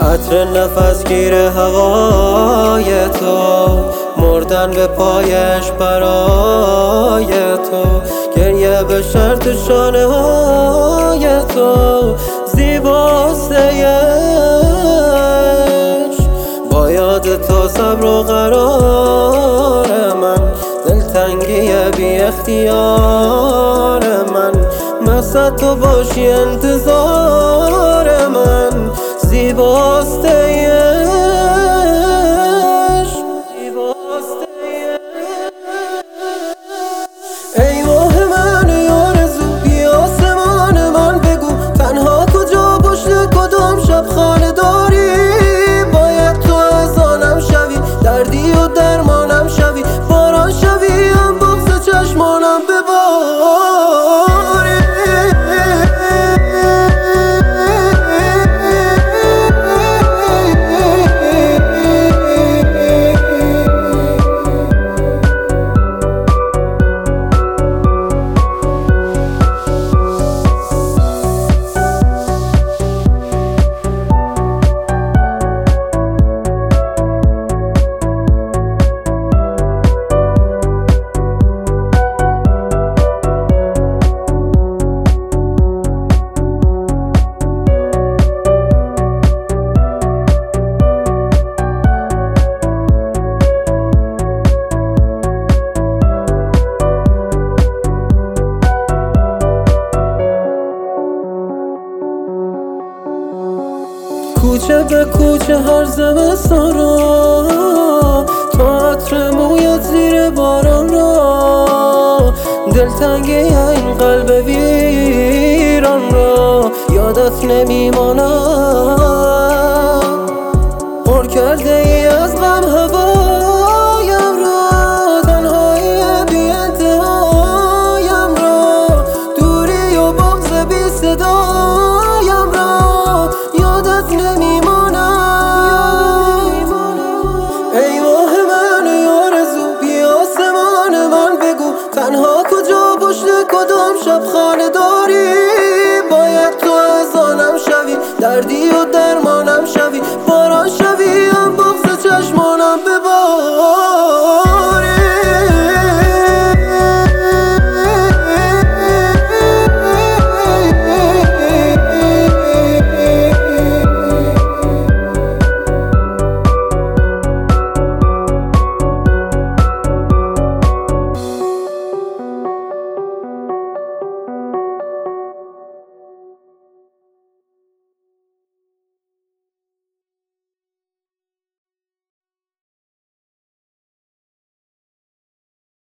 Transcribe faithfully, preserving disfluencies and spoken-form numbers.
عطر نفس گیر هوای تو، مردن به پایش برای تو، گریه به شرط شانه های تو، زیباست عشق با یاد تو صبر و قرار من، دلتنگی بی اختیار من، مثل تو باشی انتظار من، زیباست عشق. ای ماه من ای آرزو بی آسمان من بگو، تنها کجا پشت کدام شب خانه داری؟ باید تو از آنم شوی، دردی و درمانم شوی، باران شوی هم بغض چشمانم بباری. کوچه به کوچه هر زمستان را، تو عطر مویت زیر باران را، دلتنگی این قلب ویران را یادت نمیماند. پر کرده ای از غم هوایم را، تنهایی بی انتهایم را، دوری و بغض بی صدایم را یادت نمیماند. ای ماه من ای آرزو بی آسمان من بگو، تنها کجا پشت کدام شب خانه داری؟ باید تو از آنم شوی، دردی و درمانم شوی، باران شوی